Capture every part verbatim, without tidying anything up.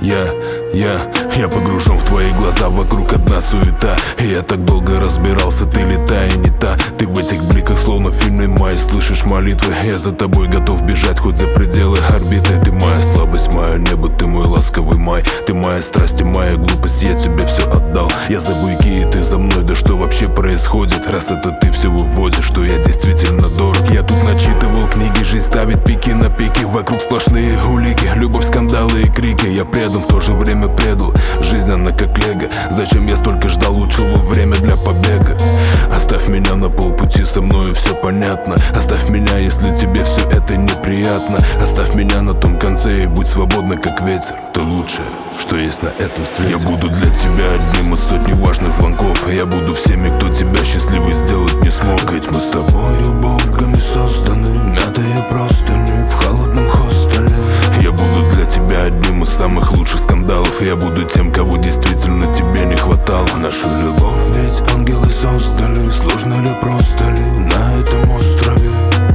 Я, я, я погружен в твои глаза, вокруг одна суета. И я так долго разбирался, ты ли та и не та. Ты в этих бликах, словно в фильме «Май», слышишь молитвы. Я за тобой готов бежать хоть за пределы орбиты. Ты моя слабость, мое небо, ты мой ласковый май. Ты моя страсть и моя глупость, я тебе все отдал. Я за буйки и ты за мной, да что вообще происходит? Раз это ты все выводишь, что я действительно дорог. Я тут начитывал книги, жизнь ставит пики на пики. Вокруг сплошные улики, любовь, скандалы и крики. Я предан, в то же время предал. Жизнь она как лего. Зачем я столько ждал, лучшего время для побега? Оставь меня на полпути, со мною все понятно. Оставь меня, если тебе все это неприятно. Оставь меня на том конце и будь свободна, как ветер. Ты лучшее, что есть на этом свете. Я буду для тебя одним из сотни важных звонков. Я буду всеми, кто тебя счастливой сделать не смог. Ведь мы с тобою богами созданы, мятые простыни в холодном хостеле. Я буду для тебя одним из самых лучших скандалов. Я буду тем, кого действительно тебе не хватало. Нашу любовь ведь ангелы создали. Сложно ли, просто ли на этом острове?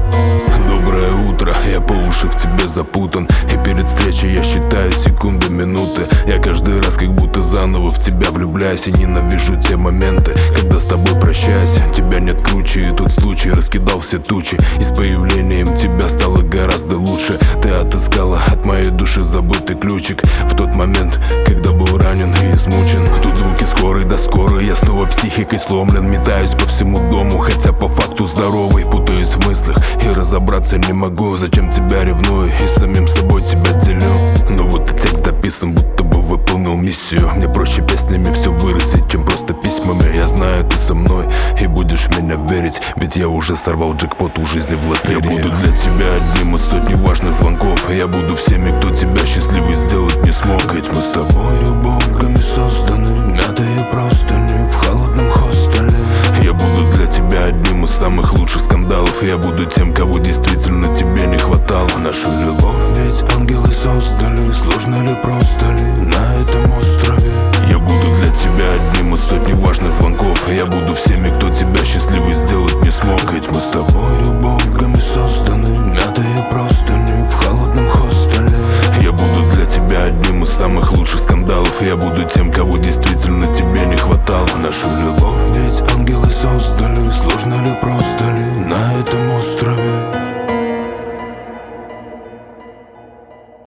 Доброе утро, я по уши в тебе запутан. И перед встречей я считаю секунды, минуты. Я каждый раз как будто заново в тебя влюбляюсь. И ненавижу те моменты, когда с тобой прощаюсь. Тебя нет круче, и тот случай раскидал все тучи. И с появлением тебя стало гораздо лучше. Ты отыскала от моей души забытый ключик в тот момент, когда был ранен и измучен. Тут звуки скорой, да скорой. Я снова психикой сломлен, метаюсь по всему дому, хотя по факту здоровый. Путаюсь в мыслях и разобраться не могу. Зачем тебя ревную и самим собой тебя делю? Но вот и текст дописан, будто бы выполнил миссию. Мне проще песнями все выразить, чем просто письмами. Я знаю, ты со мной и будешь в меня верить, ведь я уже сорвал джекпот у жизни в лотерее. Я буду для тебя одним из сотни важных звонков. Я буду всеми, кто тебя счастливой сделать не смог. Ведь мы с тобою богами созданы, мятые простыни в холодном хостеле. Я буду для тебя одним из самых лучших скандалов. Я буду тем, кого действительно тебе не хватало. Нашу любовь ведь ангелы создали. Сложно ли, просто ли на этом острове? Я буду для тебя одним из сотни важных звонков. Я буду всеми, кто тебя счастливой сделать не смог. Ведь мы с тобою богами созданы, мятые простыни в холодном хостеле. Я буду для тебя одним из самых лучших скандалов. Я буду тем, кого действительно тебе не хватало. Нашу любовь ведь ангелы создали. Сложно ли, просто ли на этом острове?